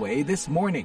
VOA This Morning.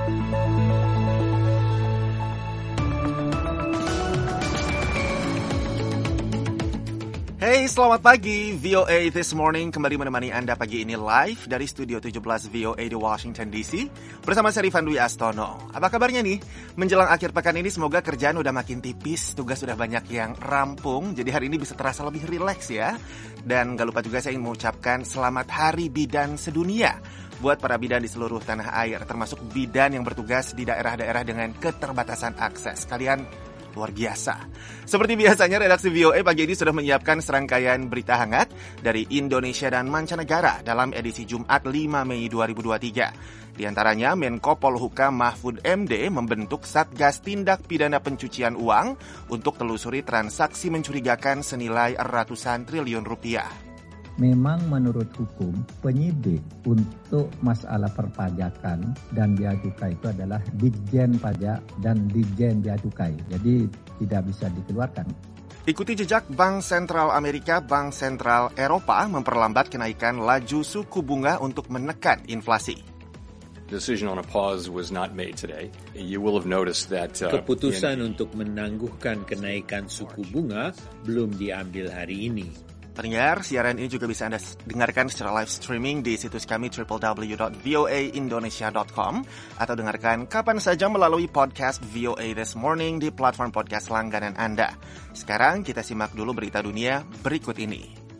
Hey, selamat pagi. VOA This Morning kembali menemani Anda pagi ini live dari Studio 17 VOA di Washington DC bersama saya Rifan Dwi Astono. Apa kabarnya nih? Menjelang akhir pekan ini semoga kerjaan udah makin tipis, tugas udah banyak yang rampung, jadi hari ini bisa terasa lebih rileks ya. Dan gak lupa juga saya ingin mengucapkan selamat Hari Bidan Sedunia buat para bidan di seluruh tanah air, termasuk bidan yang bertugas di daerah-daerah dengan keterbatasan akses. Kalian luar biasa. Seperti biasanya, redaksi VOA pagi ini sudah menyiapkan serangkaian berita hangat dari Indonesia dan mancanegara dalam edisi Jumat 5 Mei 2023. Di antaranya, Menko Polhukam Mahfud MD membentuk Satgas Tindak Pidana Pencucian Uang untuk telusuri transaksi mencurigakan senilai ratusan triliun rupiah. Memang menurut hukum, penyidik untuk masalah perpajakan dan bea cukai itu adalah Ditjen Pajak dan Ditjen Bea Cukai. Jadi tidak bisa dikeluarkan. Ikuti jejak Bank Sentral Amerika, Bank Sentral Eropa memperlambat kenaikan laju suku bunga untuk menekan inflasi. Decision on a pause was not made today. You will have noticed that keputusan untuk menangguhkan kenaikan suku bunga belum diambil hari ini. Pendengar, siaran ini juga bisa Anda dengarkan secara live streaming di situs kami www.voaindonesia.com atau dengarkan kapan saja melalui podcast VOA This Morning di platform podcast langganan Anda. Sekarang kita simak dulu berita dunia berikut ini.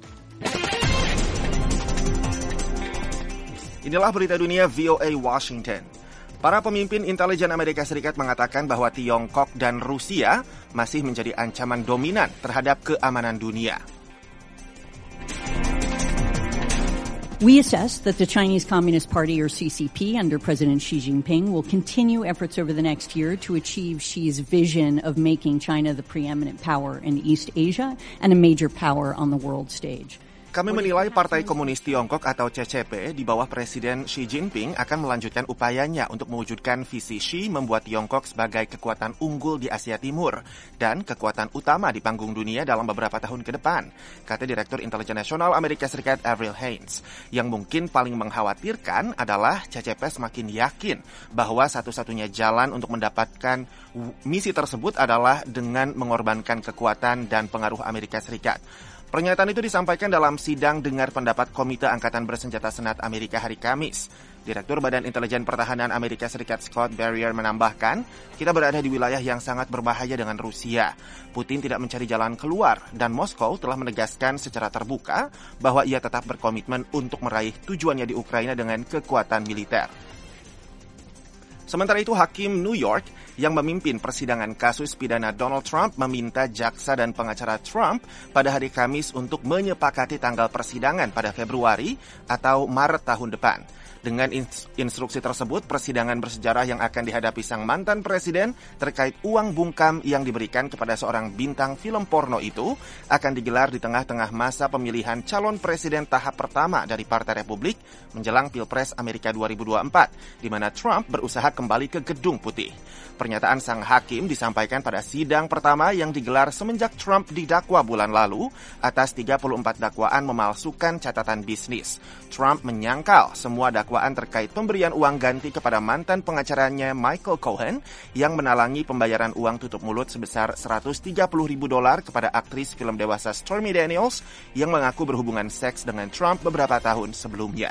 Inilah berita dunia VOA Washington. Para pemimpin intelijen Amerika Serikat mengatakan bahwa Tiongkok dan Rusia masih menjadi ancaman dominan terhadap keamanan dunia. We assess that the Chinese Communist Party, or CCP, under President Xi Jinping, will continue efforts over the next year to achieve Xi's vision of making China the preeminent power in East Asia and a major power on the world stage. Kami menilai Partai Komunis Tiongkok atau CCP di bawah Presiden Xi Jinping akan melanjutkan upayanya untuk mewujudkan visi Xi membuat Tiongkok sebagai kekuatan unggul di Asia Timur dan kekuatan utama di panggung dunia dalam beberapa tahun ke depan, kata Direktur Intelijen Nasional Amerika Serikat Avril Haines. Yang mungkin paling mengkhawatirkan adalah CCP semakin yakin bahwa satu-satunya jalan untuk mendapatkan misi tersebut adalah dengan mengorbankan kekuatan dan pengaruh Amerika Serikat. Pernyataan itu disampaikan dalam sidang dengar pendapat Komite Angkatan Bersenjata Senat Amerika hari Kamis. Direktur Badan Intelijen Pertahanan Amerika Serikat Scott Barrier menambahkan, kita berada di wilayah yang sangat berbahaya dengan Rusia. Putin tidak mencari jalan keluar dan Moskow telah menegaskan secara terbuka bahwa ia tetap berkomitmen untuk meraih tujuannya di Ukraina dengan kekuatan militer. Sementara itu, Hakim New York yang memimpin persidangan kasus pidana Donald Trump meminta jaksa dan pengacara Trump pada hari Kamis untuk menyepakati tanggal persidangan pada Februari atau Maret tahun depan. Dengan instruksi tersebut, persidangan bersejarah yang akan dihadapi sang mantan presiden terkait uang bungkam yang diberikan kepada seorang bintang film porno itu akan digelar di tengah-tengah masa pemilihan calon presiden tahap pertama dari Partai Republik menjelang Pilpres Amerika 2024, di mana Trump berusaha kembali ke Gedung Putih. Pernyataan sang hakim disampaikan pada sidang pertama yang digelar semenjak Trump didakwa bulan lalu atas 34 dakwaan memalsukan catatan bisnis. Trump menyangkal semua dakwaan terkait pemberian uang ganti kepada mantan pengacaranya Michael Cohen yang menalangi pembayaran uang tutup mulut sebesar $130,000 kepada aktris film dewasa Stormy Daniels yang mengaku berhubungan seks dengan Trump beberapa tahun sebelumnya.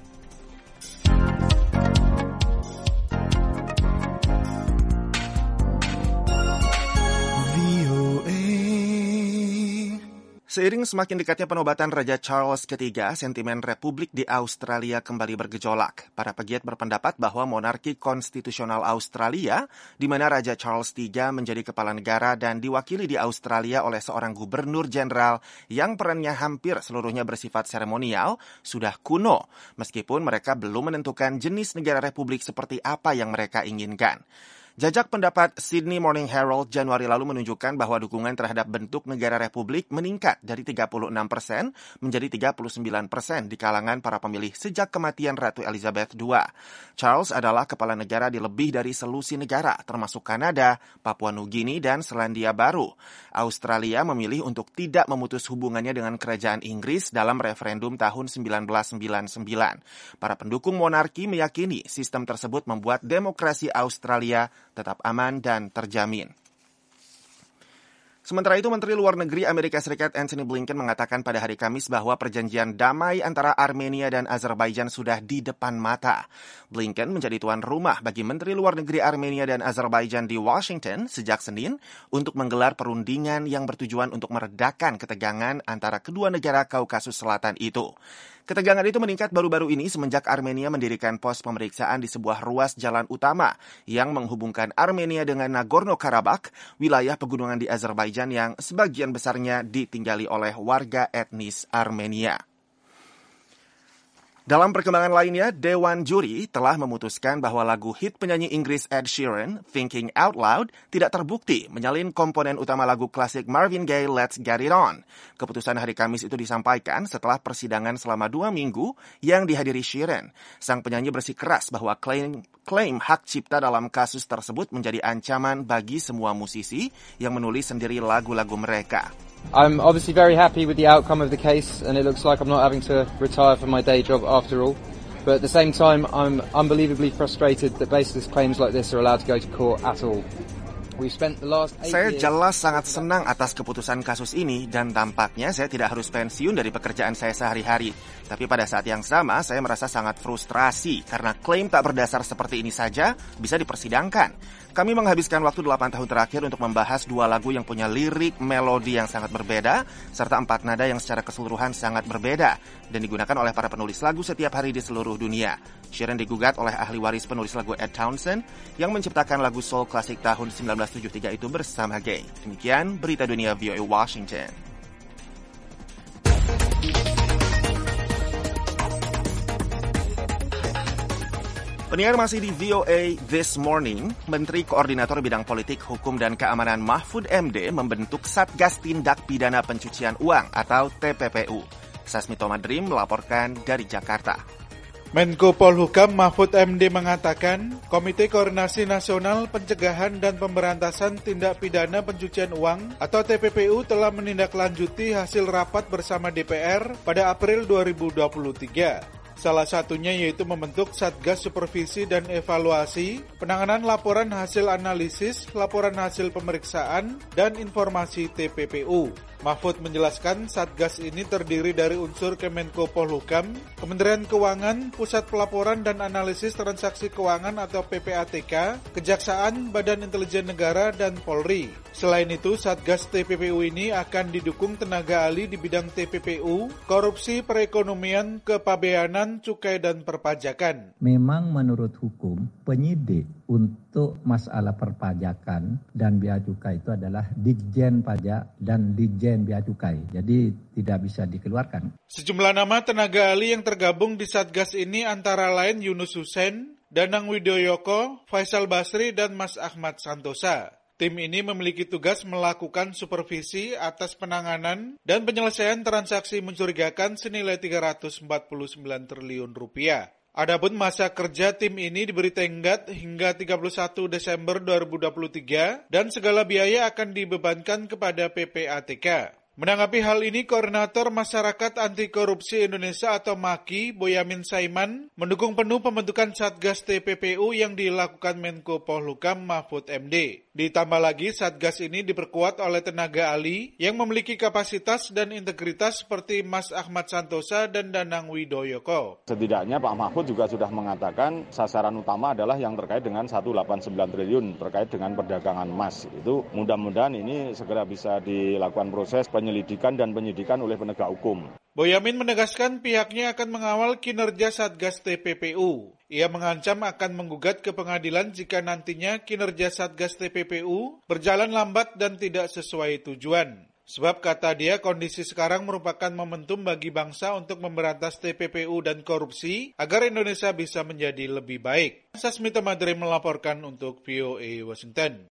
Seiring semakin dekatnya penobatan Raja Charles III, sentimen Republik di Australia kembali bergejolak. Para pegiat berpendapat bahwa monarki konstitusional Australia, di mana Raja Charles III menjadi kepala negara dan diwakili di Australia oleh seorang gubernur jenderal yang perannya hampir seluruhnya bersifat seremonial, sudah kuno, meskipun mereka belum menentukan jenis negara republik seperti apa yang mereka inginkan. Jajak pendapat Sydney Morning Herald Januari lalu menunjukkan bahwa dukungan terhadap bentuk negara republik meningkat dari 36% menjadi 39% di kalangan para pemilih sejak kematian Ratu Elizabeth II. Charles adalah kepala negara di lebih dari selusin negara, termasuk Kanada, Papua Nugini, dan Selandia Baru. Australia memilih untuk tidak memutus hubungannya dengan kerajaan Inggris dalam referendum tahun 1999. Para pendukung monarki meyakini sistem tersebut membuat demokrasi Australia tetap aman dan terjamin. Sementara itu, Menteri Luar Negeri Amerika Serikat Antony Blinken mengatakan pada hari Kamis bahwa perjanjian damai antara Armenia dan Azerbaijan sudah di depan mata. Blinken menjadi tuan rumah bagi Menteri Luar Negeri Armenia dan Azerbaijan di Washington sejak Senin untuk menggelar perundingan yang bertujuan untuk meredakan ketegangan antara kedua negara Kaukasus Selatan itu. Ketegangan itu meningkat baru-baru ini semenjak Armenia mendirikan pos pemeriksaan di sebuah ruas jalan utama yang menghubungkan Armenia dengan Nagorno-Karabakh, wilayah pegunungan di Azerbaijan yang sebagian besarnya ditinggali oleh warga etnis Armenia. Dalam perkembangan lainnya, Dewan Juri telah memutuskan bahwa lagu hit penyanyi Inggris Ed Sheeran, Thinking Out Loud, tidak terbukti menyalin komponen utama lagu klasik Marvin Gaye, Let's Get It On. Keputusan hari Kamis itu disampaikan setelah persidangan selama 2 minggu yang dihadiri Sheeran. Sang penyanyi bersikeras bahwa klaim hak cipta dalam kasus tersebut menjadi ancaman bagi semua musisi yang menulis sendiri lagu-lagu mereka. I'm obviously very happy with the outcome of the case, and it looks like I'm not having to retire from my day job after all. But at the same time, I'm unbelievably frustrated that baseless claims like this are allowed to go to court at all. Saya jelas sangat senang atas keputusan kasus ini dan tampaknya saya tidak harus pensiun dari pekerjaan saya sehari-hari. Tapi pada saat yang sama saya merasa sangat frustrasi karena klaim tak berdasar seperti ini saja bisa dipersidangkan. Kami menghabiskan waktu 8 tahun terakhir untuk membahas 2 lagu yang punya lirik, melodi yang sangat berbeda, serta 4 nada yang secara keseluruhan sangat berbeda, dan digunakan oleh para penulis lagu setiap hari di seluruh dunia. Sheeran digugat oleh ahli waris penulis lagu Ed Townsend, yang menciptakan lagu soul klasik tahun 1973 itu bersama Gaye. Demikian berita dunia VOA Washington. Pendengar masih di VOA This Morning, Menteri Koordinator Bidang Politik, Hukum, dan Keamanan Mahfud MD membentuk Satgas Tindak Pidana Pencucian Uang atau TPPU. Sasmito Madrim melaporkan dari Jakarta. Menko Polhukam Mahfud MD mengatakan, Komite Koordinasi Nasional Pencegahan dan Pemberantasan Tindak Pidana Pencucian Uang atau TPPU telah menindaklanjuti hasil rapat bersama DPR pada April 2023. Salah satunya yaitu membentuk Satgas Supervisi dan Evaluasi, penanganan laporan hasil analisis, laporan hasil pemeriksaan, dan informasi TPPU. Mahfud menjelaskan Satgas ini terdiri dari unsur Kemenko Polhukam, Kementerian Keuangan, Pusat Pelaporan dan Analisis Transaksi Keuangan atau PPATK, Kejaksaan, Badan Intelijen Negara, dan Polri. Selain itu, Satgas TPPU ini akan didukung tenaga ahli di bidang TPPU, korupsi, perekonomian, kepabeanan, cukai, dan perpajakan. Memang menurut hukum, penyidik untuk masalah perpajakan dan bea cukai itu adalah Ditjen Pajak dan Ditjen Bea Cukai. Jadi tidak bisa dikeluarkan. Sejumlah nama tenaga ahli yang tergabung di Satgas ini antara lain Yunus Hussein, Danang Widoyoko, Faisal Basri, dan Mas Ahmad Santosa. Tim ini memiliki tugas melakukan supervisi atas penanganan dan penyelesaian transaksi mencurigakan senilai 349 triliun rupiah. Adapun masa kerja tim ini diberi tenggat hingga 31 Desember 2023 dan segala biaya akan dibebankan kepada PPATK. Menanggapi hal ini, Koordinator Masyarakat Anti Korupsi Indonesia atau MAKI, Boyamin Saiman, mendukung penuh pembentukan Satgas TPPU yang dilakukan Menko Polhukam Mahfud MD. Ditambah lagi, Satgas ini diperkuat oleh tenaga ahli yang memiliki kapasitas dan integritas seperti Mas Ahmad Santosa dan Danang Widoyoko. Setidaknya Pak Mahfud juga sudah mengatakan sasaran utama adalah yang terkait dengan 189 triliun terkait dengan perdagangan emas. Itu mudah-mudahan ini segera bisa dilakukan proses penyelidikan dan penyidikan oleh penegak hukum. Boyamin menegaskan pihaknya akan mengawal kinerja Satgas TPPU. Ia mengancam akan menggugat ke pengadilan jika nantinya kinerja Satgas TPPU berjalan lambat dan tidak sesuai tujuan. Sebab kata dia kondisi sekarang merupakan momentum bagi bangsa untuk memberantas TPPU dan korupsi agar Indonesia bisa menjadi lebih baik. Sasmita Madre melaporkan untuk VOA Washington.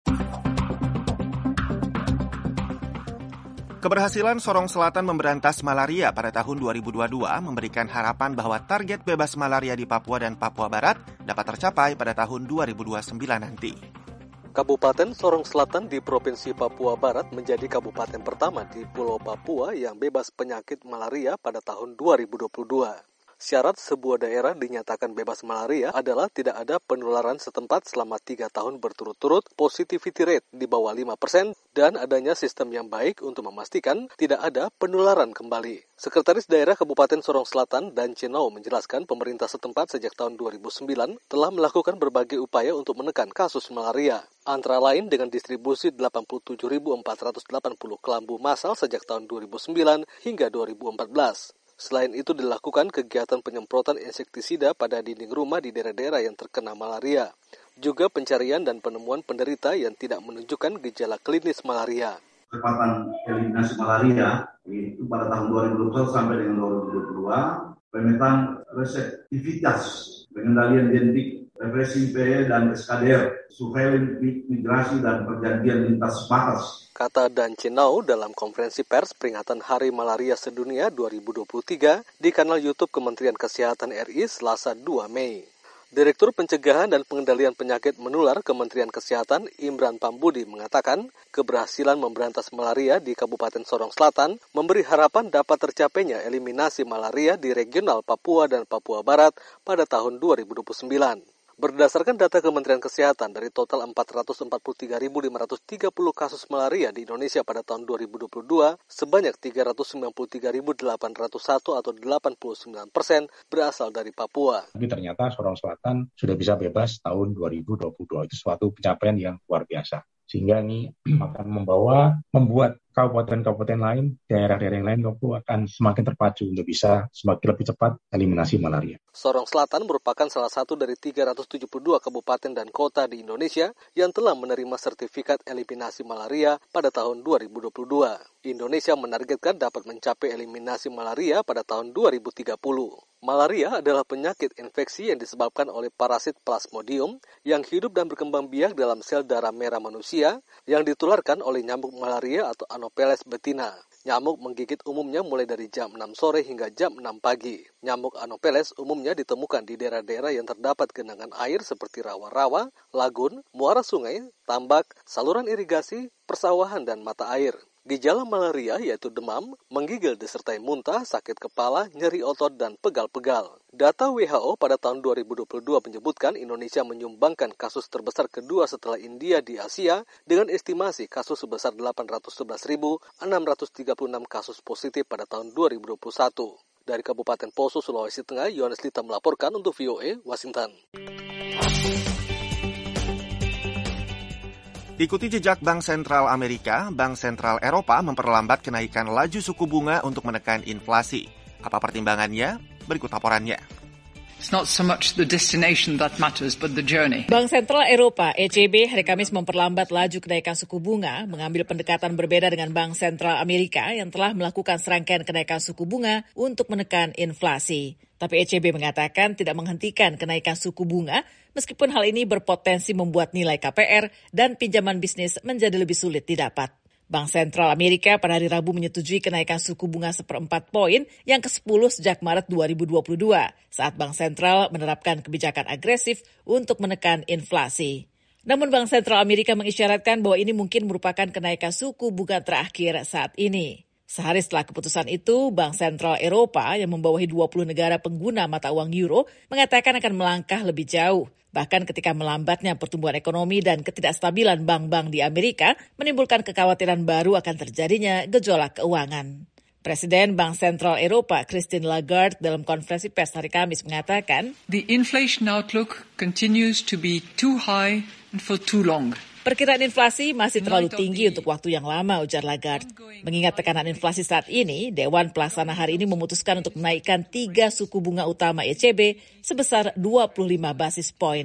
Keberhasilan Sorong Selatan memberantas malaria pada tahun 2022 memberikan harapan bahwa target bebas malaria di Papua dan Papua Barat dapat tercapai pada tahun 2029 nanti. Kabupaten Sorong Selatan di Provinsi Papua Barat menjadi kabupaten pertama di Pulau Papua yang bebas penyakit malaria pada tahun 2022. Syarat sebuah daerah dinyatakan bebas malaria adalah tidak ada penularan setempat selama 3 tahun berturut-turut, positivity rate di bawah 5%, dan adanya sistem yang baik untuk memastikan tidak ada penularan kembali. Sekretaris Daerah Kabupaten Sorong Selatan Dan Chenau menjelaskan pemerintah setempat sejak tahun 2009 telah melakukan berbagai upaya untuk menekan kasus malaria. Antara lain dengan distribusi 87.480 kelambu massal sejak tahun 2009 hingga 2014. Selain itu dilakukan kegiatan penyemprotan insektisida pada dinding rumah di daerah-daerah yang terkena malaria. Juga pencarian dan penemuan penderita yang tidak menunjukkan gejala klinis malaria. Kecepatan eliminasi malaria itu pada tahun 2021 sampai dengan 2022, pemetaan reseptivitas, pengendalian identik, represi PE dan SKDR, surveillance migrasi dan perjanjian lintas batas. Kata Dan Chenau dalam konferensi pers peringatan Hari Malaria Sedunia 2023 di kanal YouTube Kementerian Kesehatan RI Selasa 2 Mei. Direktur Pencegahan dan Pengendalian Penyakit Menular Kementerian Kesehatan Imran Pambudi mengatakan keberhasilan memberantas malaria di Kabupaten Sorong Selatan memberi harapan dapat tercapainya eliminasi malaria di regional Papua dan Papua Barat pada tahun 2029. Berdasarkan data Kementerian Kesehatan, dari total 443.530 kasus malaria di Indonesia pada tahun 2022, sebanyak 393.801 atau 89% berasal dari Papua. Tapi ternyata Sorong Selatan sudah bisa bebas tahun 2022. Itu suatu pencapaian yang luar biasa. Sehingga ini akan membuat kabupaten-kabupaten lain, daerah-daerah yang lain akan semakin terpacu untuk bisa semakin lebih cepat eliminasi malaria. Sorong Selatan merupakan salah satu dari 372 kabupaten dan kota di Indonesia yang telah menerima sertifikat eliminasi malaria pada tahun 2022. Indonesia menargetkan dapat mencapai eliminasi malaria pada tahun 2030. Malaria adalah penyakit infeksi yang disebabkan oleh parasit Plasmodium yang hidup dan berkembang biak dalam sel darah merah manusia yang ditularkan oleh nyamuk malaria atau Anopheles betina. Nyamuk menggigit umumnya mulai dari jam 6 sore hingga jam 6 pagi. Nyamuk Anopheles umumnya ditemukan di daerah-daerah yang terdapat genangan air seperti rawa-rawa, lagun, muara sungai, tambak, saluran irigasi, persawahan, dan mata air. Gejala malaria yaitu demam, menggigil disertai muntah, sakit kepala, nyeri otot, dan pegal-pegal. Data WHO pada tahun 2022 menyebutkan Indonesia menyumbangkan kasus terbesar kedua setelah India di Asia dengan estimasi kasus sebesar 811.636 kasus positif pada tahun 2021. Dari Kabupaten Poso, Sulawesi Tengah, Yohanes Lita melaporkan untuk VOA Washington. Ikuti jejak Bank Sentral Amerika, Bank Sentral Eropa memperlambat kenaikan laju suku bunga untuk menekan inflasi. Apa pertimbangannya? Berikut laporannya. It's not so much the destination that matters, but the journey. Bank Sentral Eropa, ECB, hari Kamis memperlambat laju kenaikan suku bunga, mengambil pendekatan berbeda dengan Bank Sentral Amerika yang telah melakukan serangkaian kenaikan suku bunga untuk menekan inflasi. Tapi ECB mengatakan tidak menghentikan kenaikan suku bunga, meskipun hal ini berpotensi membuat nilai KPR dan pinjaman bisnis menjadi lebih sulit didapat. Bank Sentral Amerika pada hari Rabu menyetujui kenaikan suku bunga 1/4 poin yang ke-10 sejak Maret 2022, saat Bank Sentral menerapkan kebijakan agresif untuk menekan inflasi. Namun Bank Sentral Amerika mengisyaratkan bahwa ini mungkin merupakan kenaikan suku bunga terakhir saat ini. Sehari setelah keputusan itu, Bank Sentral Eropa yang membawahi 20 negara pengguna mata uang euro mengatakan akan melangkah lebih jauh. Bahkan ketika melambatnya pertumbuhan ekonomi dan ketidakstabilan bank-bank di Amerika menimbulkan kekhawatiran baru akan terjadinya gejolak keuangan. Presiden Bank Sentral Eropa, Christine Lagarde, dalam konferensi pers hari Kamis mengatakan, The inflation outlook continues to be too high and for too long. Perkiraan inflasi masih terlalu tinggi untuk waktu yang lama, ujar Lagarde. Mengingat tekanan inflasi saat ini, Dewan Pelaksana hari ini memutuskan untuk menaikkan 3 suku bunga utama ECB sebesar 25 basis poin.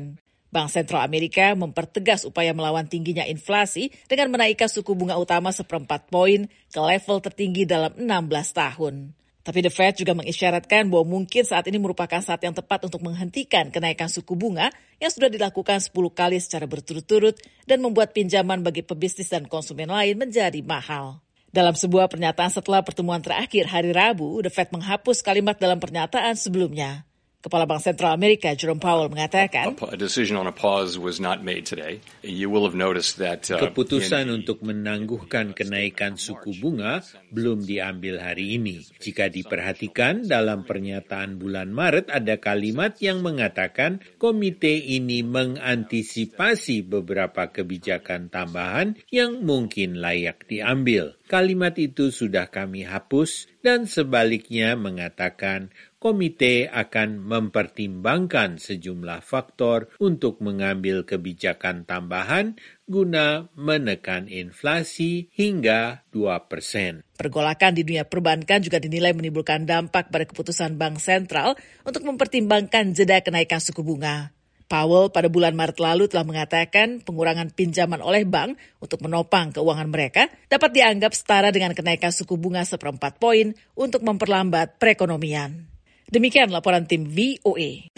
Bank Sentral Amerika mempertegas upaya melawan tingginya inflasi dengan menaikkan suku bunga utama 1/4 poin ke level tertinggi dalam 16 tahun. Tapi The Fed juga mengisyaratkan bahwa mungkin saat ini merupakan saat yang tepat untuk menghentikan kenaikan suku bunga yang sudah dilakukan 10 kali secara berturut-turut dan membuat pinjaman bagi pebisnis dan konsumen lain menjadi mahal. Dalam sebuah pernyataan setelah pertemuan terakhir hari Rabu, The Fed menghapus kalimat dalam pernyataan sebelumnya. Kepala Bank Sentral Amerika Jerome Powell mengatakan, a decision on a pause was not made today. You will have noticed that keputusan untuk menangguhkan kenaikan suku bunga belum diambil hari ini. Jika diperhatikan dalam pernyataan bulan Maret ada kalimat yang mengatakan komite ini mengantisipasi beberapa kebijakan tambahan yang mungkin layak diambil. Kalimat itu sudah kami hapus dan sebaliknya mengatakan komite akan mempertimbangkan sejumlah faktor untuk mengambil kebijakan tambahan guna menekan inflasi hingga 2%. Pergolakan di dunia perbankan juga dinilai menimbulkan dampak pada keputusan Bank Sentral untuk mempertimbangkan jeda kenaikan suku bunga. Powell pada bulan Maret lalu telah mengatakan pengurangan pinjaman oleh bank untuk menopang keuangan mereka dapat dianggap setara dengan kenaikan suku bunga 1/4 poin untuk memperlambat perekonomian. Demikian laporan tim VOA.